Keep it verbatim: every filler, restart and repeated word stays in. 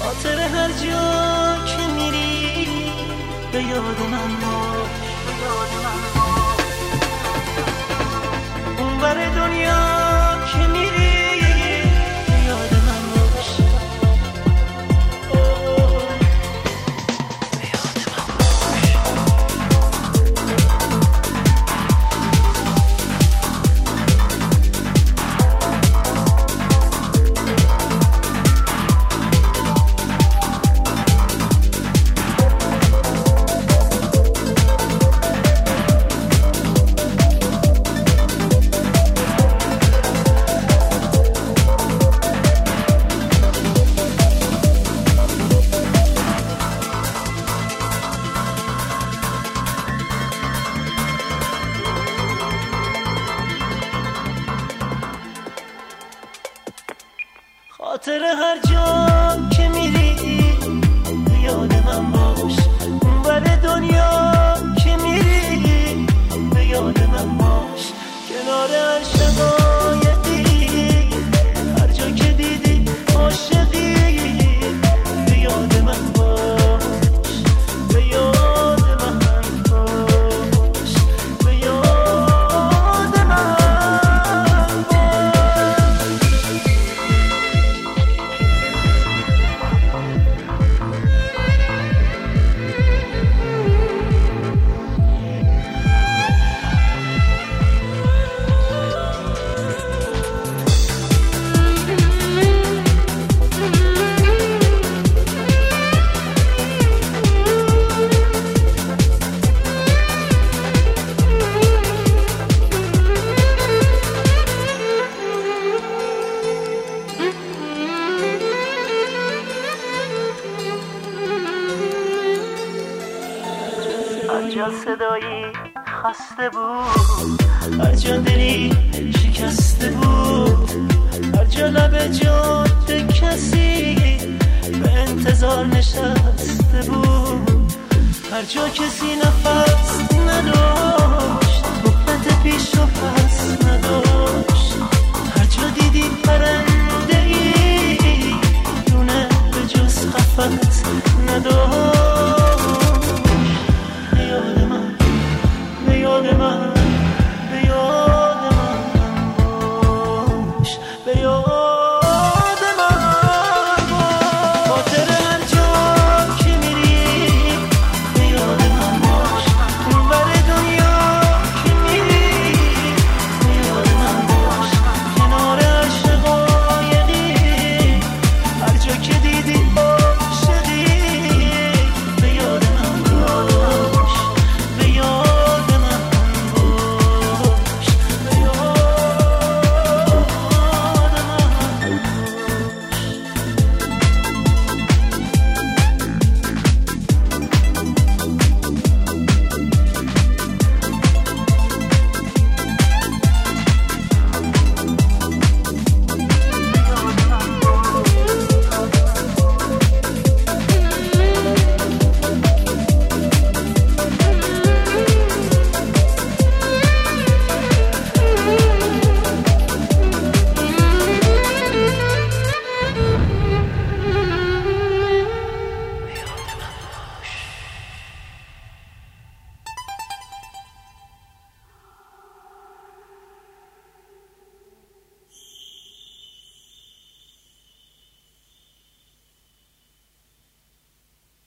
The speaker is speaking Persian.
خاطر هر جا که میری به یاد من باش، به یاد من باش. اون بر دنیا که میری به یاد من باش، اوه، به یاد من خاطر هر جا که میری به یاد من باش، اون بر دنیا که میری به یاد من باش. کنار هر شقایقی هر جا که دیدی عاشقی به یاد من باش، به یاد من باش، به یاد من هر جا صدایی خسته بود، هر جا دلی شکسته بود، هر جا لب جاده کسی به انتظار نشسته بود، هر جا کسی نفس نداشت، صحبت پیش و پس نداشت، هر جا دیدی پرنده ای دونه به جز قفس نداشت. به یاد من